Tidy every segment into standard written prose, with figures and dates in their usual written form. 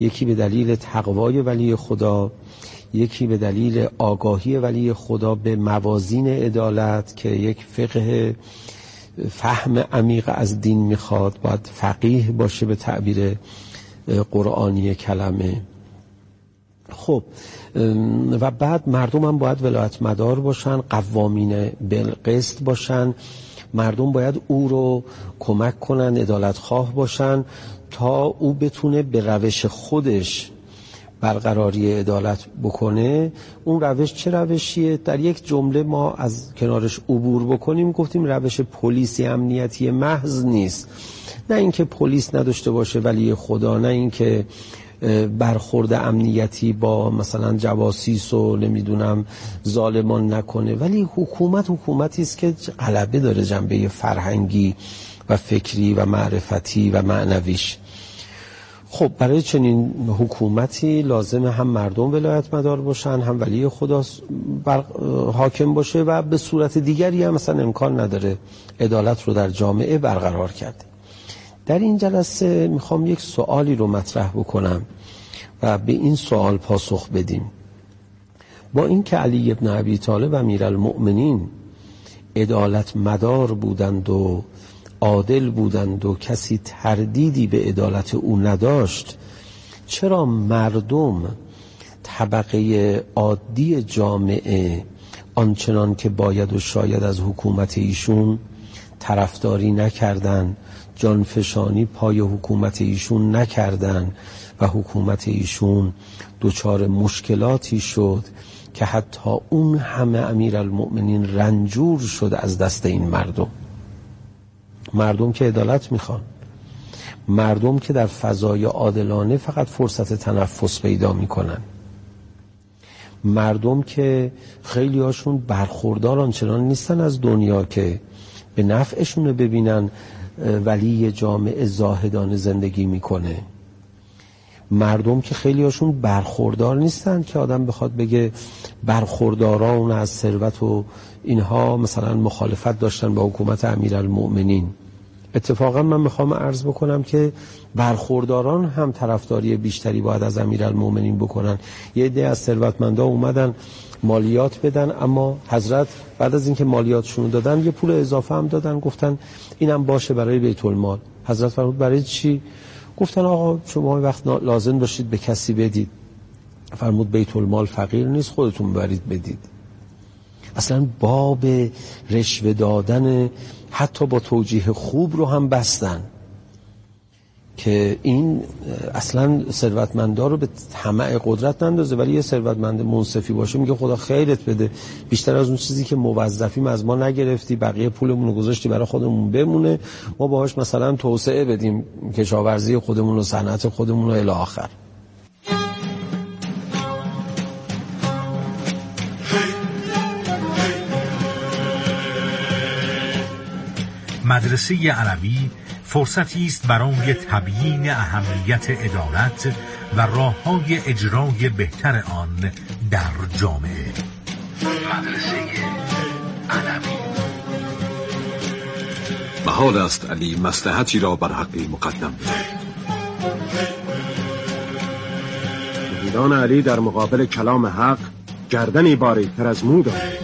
یکی به دلیل تقوای ولی خدا، یکی به دلیل آگاهی ولی خدا به موازین عدالت که یک فهم عمیق از دین میخواد، باید فقیه باشه به تعبیر قرآنی کلمه. خب و بعد مردم هم باید ولایت مدار باشن، قوامین بالقسط باشن، مردم باید او رو کمک کنن، عدالت خواه باشن تا او بتونه به روش خودش برقراری عدالت بکنه. اون روش چه روشیه؟ در یک جمله ما از کنارش عبور بکنیم، گفتیم روش پلیسی امنیتی محض نیست. نه اینکه پلیس نداشته باشه ولی خدا، نه اینکه برخورد امنیتی با مثلا جواسیس و نمیدونم ظالمان نکنه، ولی حکومتی است که غلبه داره جنبه فرهنگی و فکری و معرفتی و معنویش. خب برای چنین حکومتی لازم هم مردم ولایت مدار باشن، هم ولی خدا حاکم باشه و به صورت دیگری هم مثلا امکان نداره عدالت رو در جامعه برقرار کرد. در این جلسه میخوام یک سوالی رو مطرح بکنم و به این سوال پاسخ بدیم. با اینکه علی ابن ابی طالب امیرالمؤمنین عدالت مدار بودند و عادل بودند و کسی تردیدی به عدالت او نداشت، چرا مردم طبقه عادی جامعه آنچنان که باید و شاید از حکومت ایشون طرفداری نکردن، جانفشانی پای حکومت ایشون نکردن و حکومت ایشون دچار مشکلاتی شد که حتی اون همه امیرالمؤمنین رنجور شد از دست این مردم که عدالت میخوان، مردم که در فضای عادلانه فقط فرصت تنفس پیدا میکنن، مردم که خیلی هاشون برخوردار آنچنان نیستن از دنیا که به نفعشون رو ببینن ولی جامعه زاهدانه زندگی میکنه، مردم که خیلی هاشون برخوردار نیستن که آدم بخواد بگه برخورداران از ثروت و اینها مثلا مخالفت داشتن با حکومت امیرالمؤمنین. اتفاقا من میخوام عرض بکنم که برخورداران هم طرفداری بیشتری باید از امیرالمؤمنین بکنن. یه عده از ثروتمندا اومدن مالیات بدن، اما حضرت بعد از اینکه مالیاتشون دادن یه پول اضافه هم دادن، گفتن اینم باشه برای بیت المال. حضرت فرمود برای چی؟ گفتن آقا شما وقت لازم داشتید به کسی بدید. فرمود بیت المال فقیر نیست، خودتون برید بدید. اصلا باب رشوه دادن حتی با توجیه خوب رو هم بستن که این اصلا ثروتمندا رو به طمع قدرت نندازه، ولی یه ثروتمند منصفی باشه میگه خدا خیرت بده، بیشتر از اون چیزی که موظفیم از ما نگرفتی، بقیه پولمون رو گذاشتی برای خودمون بمونه، ما باهاش مثلا توسعه بدیم کشاورزی خودمون و صنعت خودمون و الی آخر. مدرسه علوی فرصتی است برای تبیین اهمیت عدالت و راه‌های اجرای بهتر آن در جامعه. مدرسه علوی. محال است علی مصلحتی را بر حقی مقدم بدهد. شهیدان علی در مقابل کلام حق گردنی باریک‌تر از مو دارند.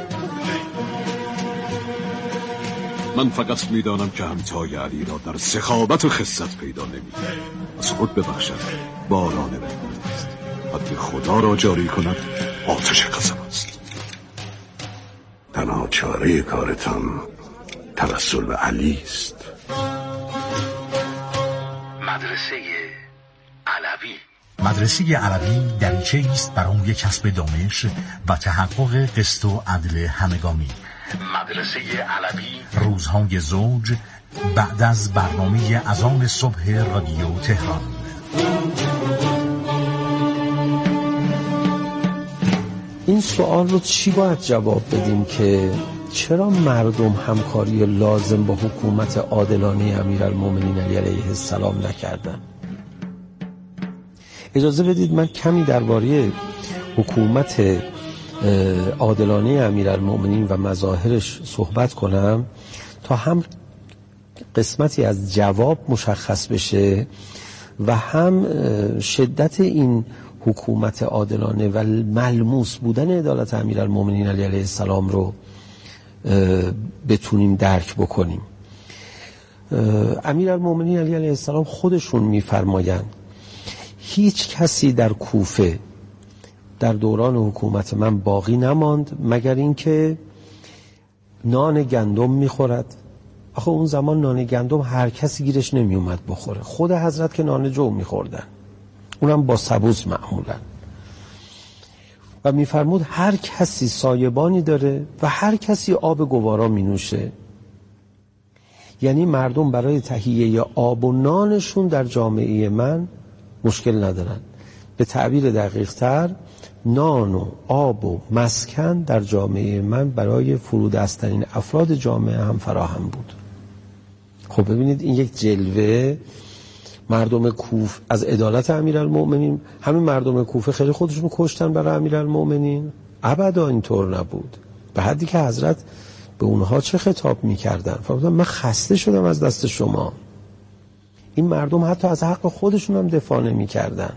من فقط میدانم که همتای علی را در سخاوت و خست پیدا نمی‌کنم. از خود ببخشد باران رحمت است، حد خدا را جاری کند آتش قسم است. تنها چاره کارتان توسل به علی است. مدرسه علوی. مدرسه علوی دریچه است برای کسب دانش و تحقق قسط و عدل همگانی. مدرسه علوی روزهای زوج بعد از برنامه اذان صبح رادیو تهران. این سوال رو چی باید جواب بدیم که چرا مردم همکاری لازم با حکومت عادلانه امیرالمؤمنین علی علیه السلام نکردن؟ اجازه بدید من کمی درباره حکومت عادلانه امیرالمؤمنین و مظاهرش صحبت کنم تا هم قسمتی از جواب مشخص بشه و هم شدت این حکومت عادلانه و ملموس بودن عدالت امیرالمومنین علی علیه السلام رو بتونیم درک بکنیم. امیرالمومنین علی علیه السلام خودشون میفرمایند هیچ کسی در کوفه در دوران حکومت من باقی نماند مگر اینکه نان گندم میخورد. آخه اون زمان نان گندم هر کسی گیرش نمی اومد بخوره، خود حضرت که نان جو میخوردن، اونم با سبوس معمولا. و میفرمود هر کسی سایبانی داره و هر کسی آب گوارا می نوشه. یعنی مردم برای تهیه آب و نانشون در جامعه من مشکل ندارن. به تعبیر دقیق تر نان و آب و مسکن در جامعه من برای فرودسترین افراد جامعه هم فراهم بود. خب ببینید این یک جلوه مردم کوفه از عدالت امیرالمؤمنین. همین مردم کوفه خیلی خودشون کشتن برای امیرالمؤمنین؟ ابدا اینطور نبود. به حدی که حضرت به اونها چه خطاب میکردن؟ فرمودن من خسته شدم از دست شما. این مردم حتی از حق خودشون هم دفاع نمیکردن.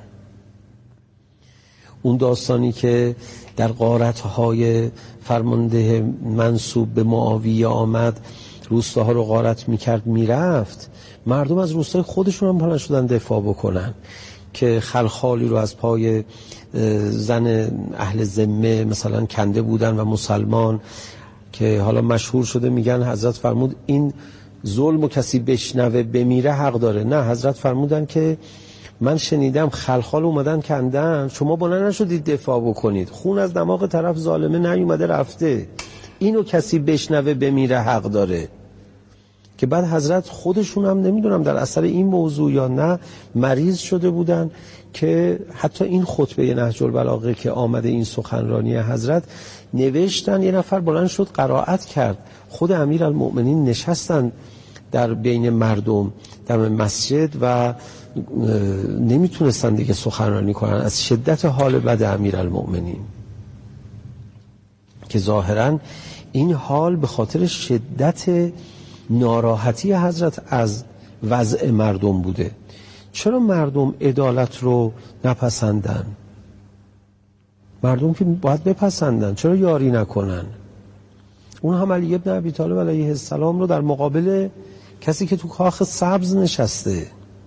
اون داستانی که در غارت‌های فرمانده منسوب به معاویه آمد روستاها رو غارت میکرد میرفت، مردم از روستای خودشون هم پلن شدن دفاع بکنن که خلخالی رو از پای زن اهل ذمه مثلا کنده بودن و مسلمان که حالا مشهور شده میگن حضرت فرمود این ظلم و کسی بشنوه بمیره حق داره. نه، حضرت فرمودن که من شنیدم خلخال اومدن کندن، شما بلند نشدید دفاع بکنید، خون از دماغ طرف ظالمه نیومده رفته، اینو کسی بشنوه بمیره حق داره. که بعد حضرت خودشون هم نمیدونم در اثر این موضوع یا نه مریض شده بودن که حتی این خطبه نهج البلاغه که آمده این سخنرانی حضرت نوشتن، یه نفر بلند شد قرائت کرد، خود امیرالمؤمنین نشستن در بین مردم در مسجد و نمیتونستن دیگه سخنرانی کنن از شدت حال بد امیرالمؤمنین، که ظاهرا این حال به خاطر شدت ناراحتی حضرت از وضع مردم بوده. چرا مردم عدالت رو نپسندن؟ مردم که باید بپسندن، چرا یاری نکنن؟ اون هم علی ابن ابی طالب علیه السلام رو در مقابل کسی که تو کاخ سبز نشسته.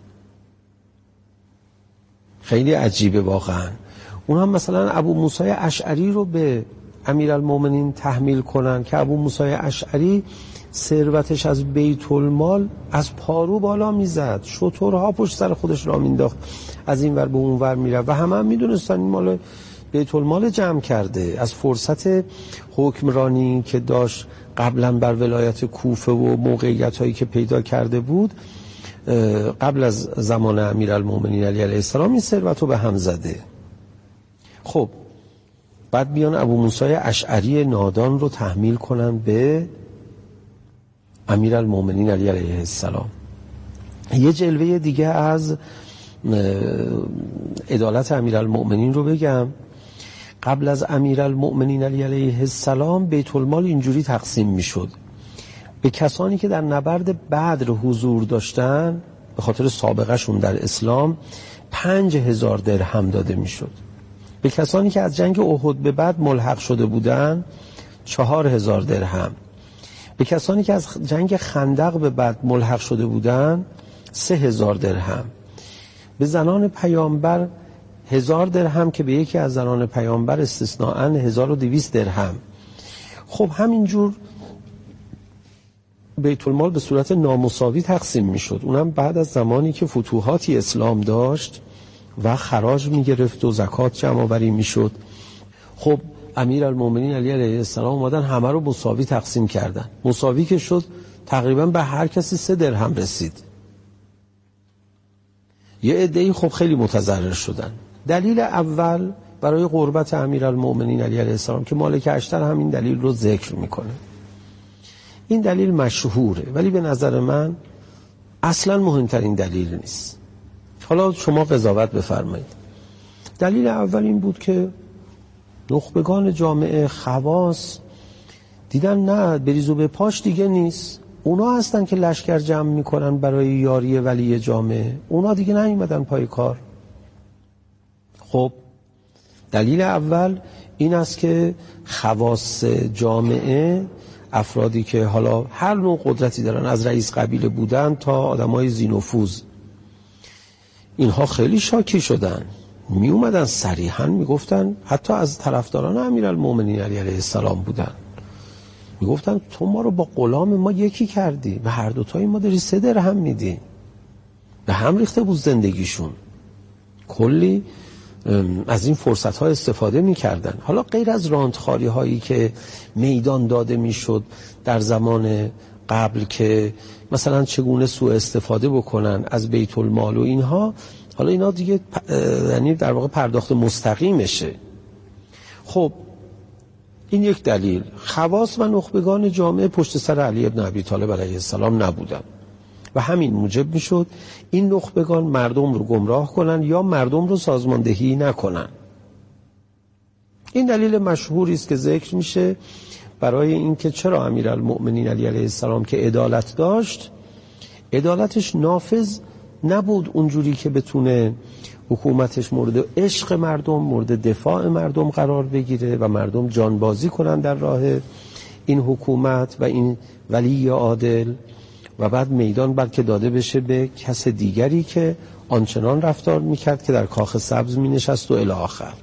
خیلی عجیبه واقعا. اون هم مثلا ابو موسی اشعری رو به امیرالمومنین تحمیل کنن که ابو موسی اشعری ثروتش از بیت المال از پارو بالا میزد، شترها پشت سر خودش را مینداخت، از این ور به اون ور میره و همه هم میدونستن این مال بیت المال جمع کرده. از فرصت حکمرانی که داشت قبلا بر ولایت کوفه و موقعیت هایی که پیدا کرده بود قبل از زمان امیرالمومنین علی علیه السلام این ثروت رو به هم زده. خب بعد بیان ابو موسی اشعری نادان رو تحمیل کنن به امیرالمومنین علی علیه السلام. یه جلوه دیگه از عدالت امیرالمومنین رو بگم. قبل از امیرالمومنین علی علیه السلام بیت المال اینجوری تقسیم میشد: به کسانی که در نبرد بدر حضور داشتن به خاطر سابقه شون در اسلام 5000 درهم داده میشد. به کسانی که از جنگ احد به بعد ملحق شده بودن 4000 درهم. به کسانی که از جنگ خندق به بعد ملحق شده بودن 3000 درهم. به زنان پیامبر 1000 درهم که به یکی از زنان پیامبر استثناءً 1200 درهم. خب همینجور بیت المال به صورت نامساوی تقسیم میشد. اونم بعد از زمانی که فتوحاتی اسلام داشت و خراج میگرفت و زکات جمع آوری میشد. خب امیرالمومنین علی علیه السلام اومدن همه رو مساوی تقسیم کردن. مساوی که شد تقریبا به هر کسی 3 درهم رسید. یه عده‌ای خب خیلی متضرر شدن. دلیل اول برای قربت امیرالمومنین علی علیه السلام که مالک اشتر همین دلیل رو ذکر میکنه. این دلیل مشهوره ولی به نظر من اصلا مهمترین دلیل نیست. حالا شما قضاوت بفرمایید. دلیل اول این بود که نخبگان جامعه خواص دیدن نه بریز و به پاش دیگه نیست، اونا هستن که لشکر جمع میکنن برای یاری ولی جامعه. اونا دیگه نیومدن پای کار. خب دلیل اول این است که خواص جامعه، افرادی که حالا هر نوع قدرتی دارن، از رئیس قبیله بودن تا آدمای ذی‌نفوذ، اینها خیلی شاکی شدن، می اومدن صریحاً میگفتن، حتی از طرفداران امیرالمومنین علی علیه السلام بودن، میگفتن تو ما رو با غلام ما یکی کردی و هر دوتای ما داری 3 درهم میدی. به هم ریخته بود زندگیشون. کلی از این فرصت ها استفاده میکردن. حالا غیر از راندخاری هایی که میدان داده میشد در زمان قبل که مثلا چگونه سوء استفاده بکنن از بیت المال و اینها، حالا اینا دیگه یعنی در واقع پرداخت مستقیمشه. خب این یک دلیل. خواص و نخبگان جامعه پشت سر علی ابن ابی طالب علیه السلام نبودن و همین موجب میشد این نخبگان مردم رو گمراه کنن یا مردم رو سازماندهی نکنن. این دلیل مشهوری است که ذکر میشه برای اینکه چرا امیرالمؤمنین علی علیه السلام که عدالت داشت، عدالتش نافذ نبود اونجوری که بتونه حکومتش مورد عشق مردم، مورد دفاع مردم قرار بگیره و مردم جانبازی کنن در راه این حکومت و این ولی عادل و بعد میدان بلکه داده بشه به کس دیگری که آنچنان رفتار میکرد که در کاخ سبز مینشست و الی آخر.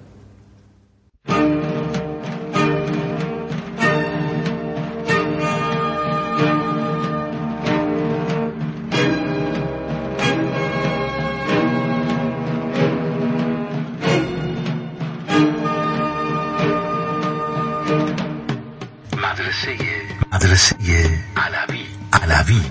مدرسه علوی.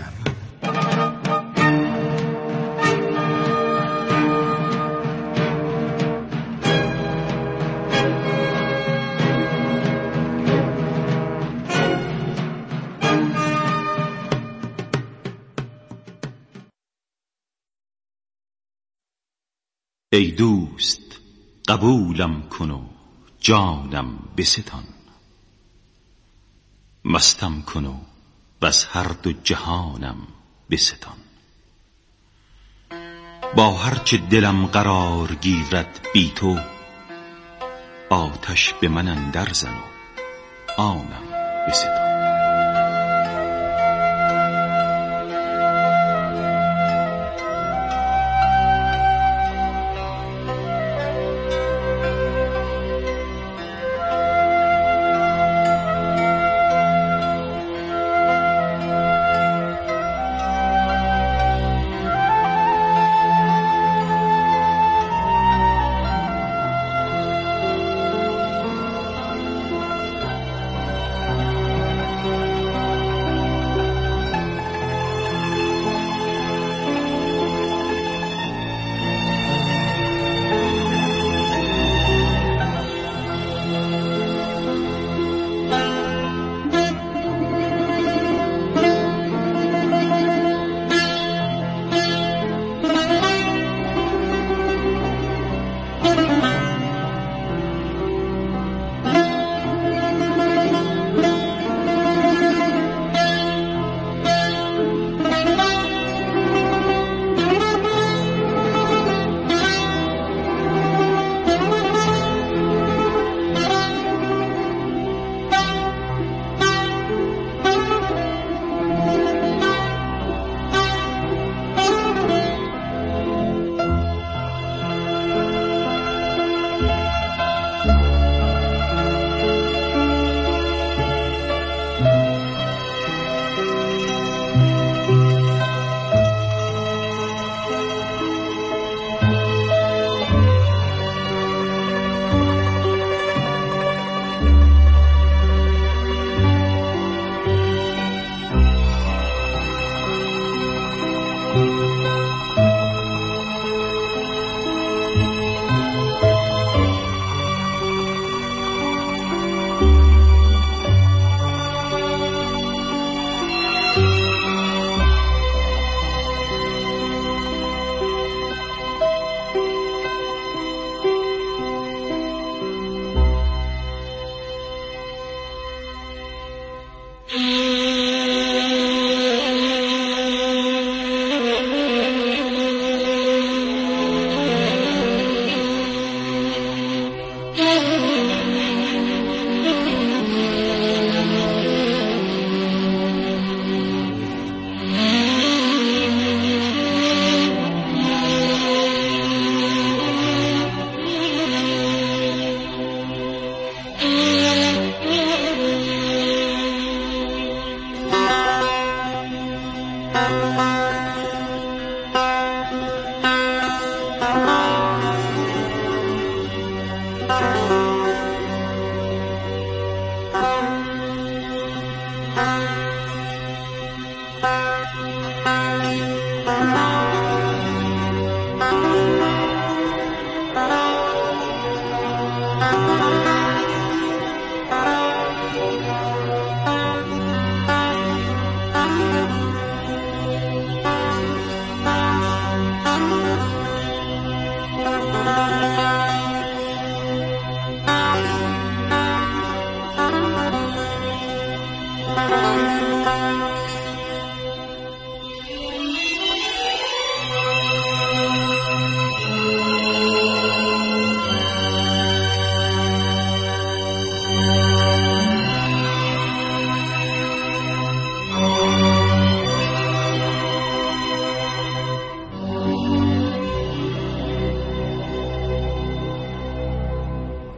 ای دوست قبولم کن و جانم بستان، مستم کن و بس هر 2 جهانم بستان. با هرچه دلم قرار گیرد بی تو، آتش به من اندر زن و آنم بستان.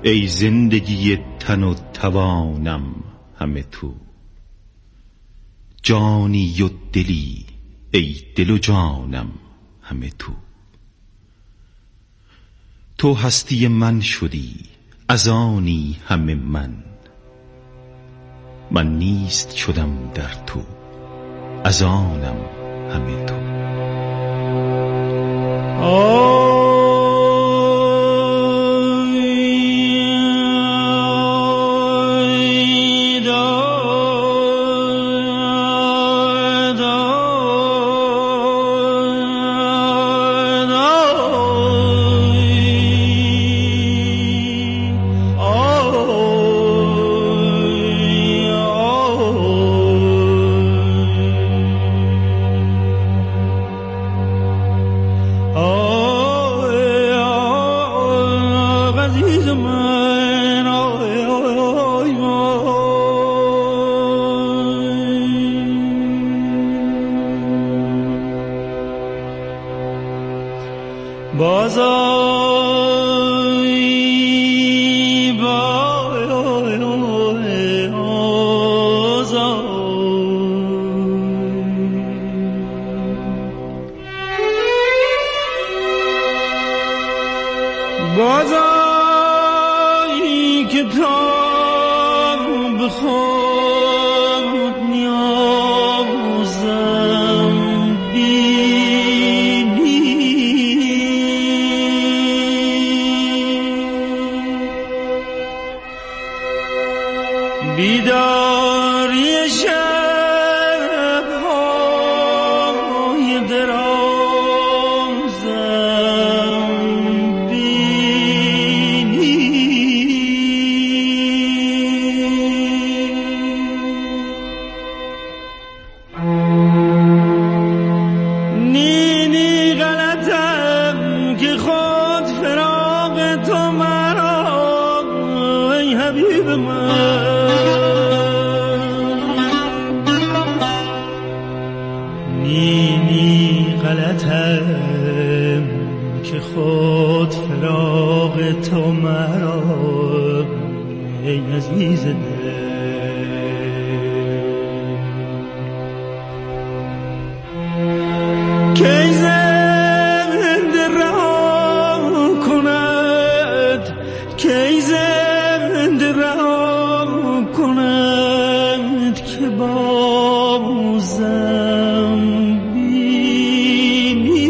ای زندگی تن و توانم همه تو. جانی و دلی ای دل و جانم همه تو. تو هستی من شدی از آنی همه من نیست شدم در تو از آنم همه تو. بازایی که تا به خود نیازم بینی، بیداری شب‌های درازم بینی، نی غلطم که خود فراق تو مرا ای حبیب من، نی غلطم که خود فراق تو مرا ای عزیز دل. کی زنده رها کند، کی زنده رها کند که بازم بینی،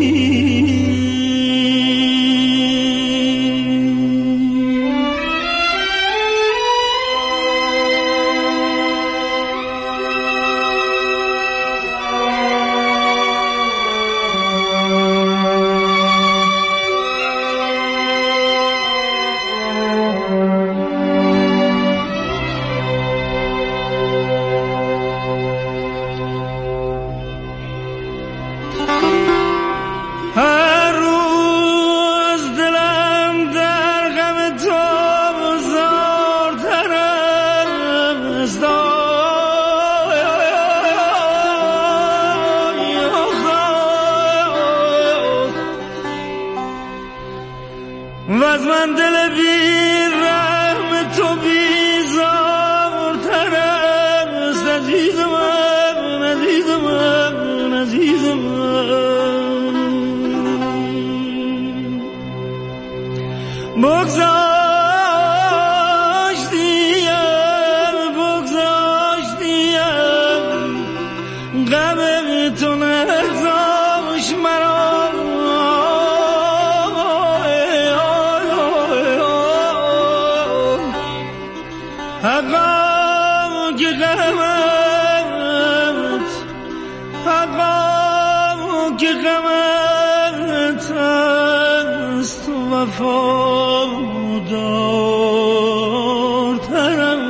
هر روز دلم در غم تو زارتر است، و از من دل بی رحم تو بیزارتر است، عزیز من، عزیز من، عزیز من. بگذاشتیم غم تو نگذاشت مرا، حقا که غمت، حقا که غمت است وفادارترم.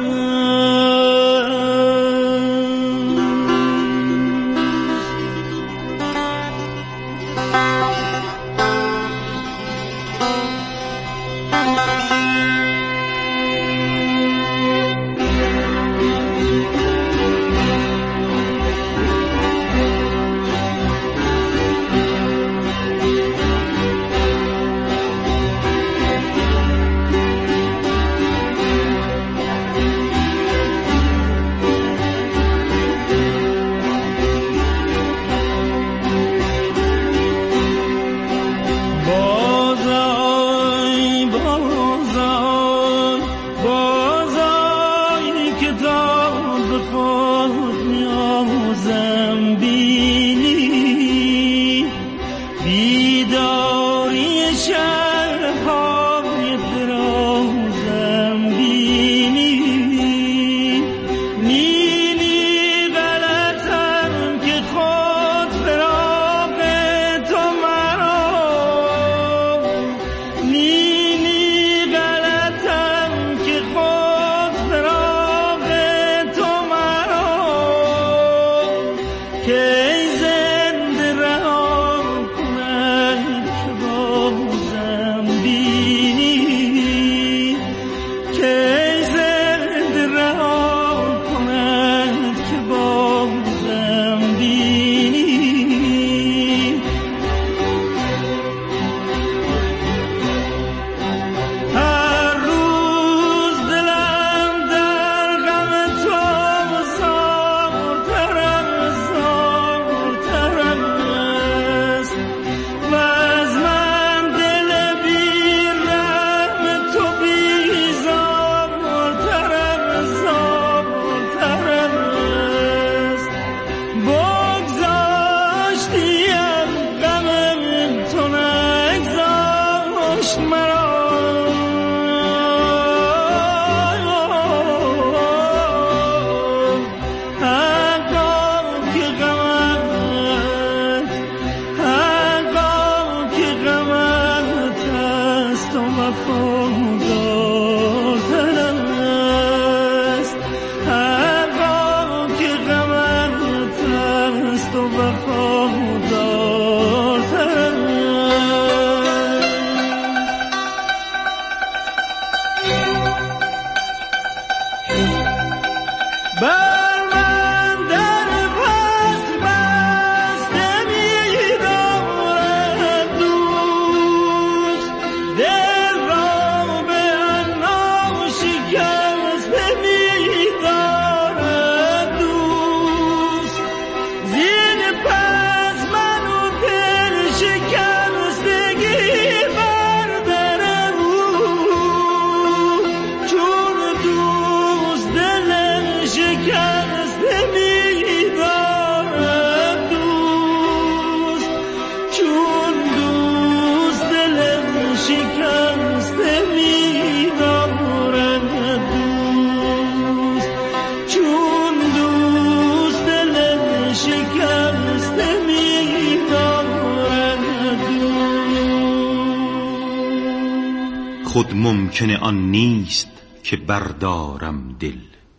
خود ممکن آن نیست که بردارم دل،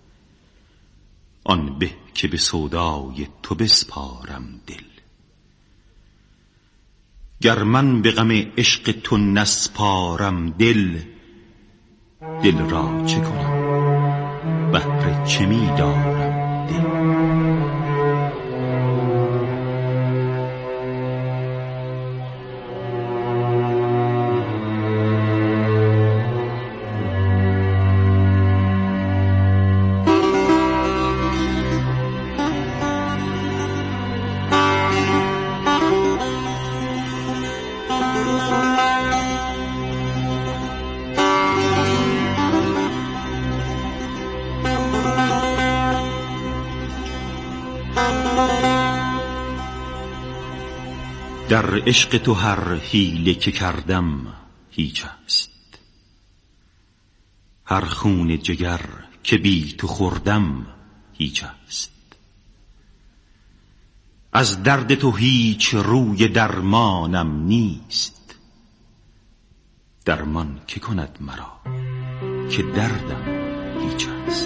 آن به که به سودای تو بسپارم دل. گر من به غم عشق تو نسپارم دل، دل را چه کنم بهر چه می دارم دل. در عشق تو هر حیله که کردم هیچ است، هر خون جگر که بی تو خوردم هیچ است. از درد تو هیچ روی درمانم نیست، درمان که کند مرا که دردم هیچ است.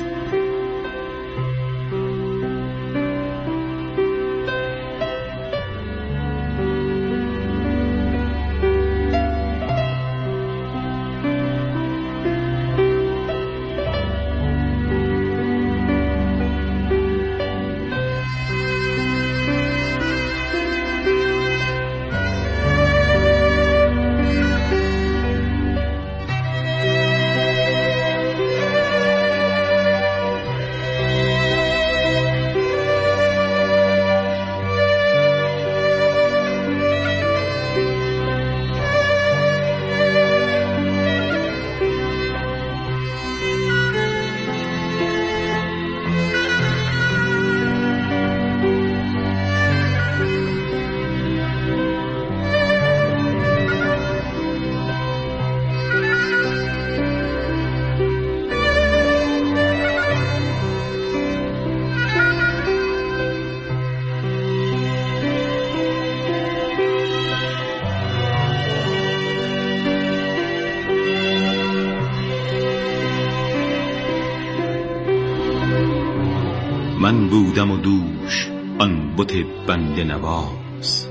من بودم و دوش آن بت بنده نواز،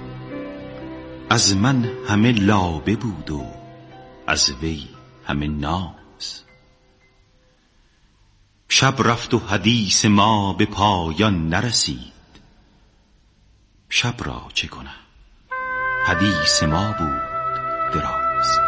از من همه لابه بود و از وی همه ناز. شب رفت و حدیث ما به پایان نرسید، شب را چه کنم حدیث ما بود دراز.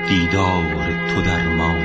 دیدار تو درمان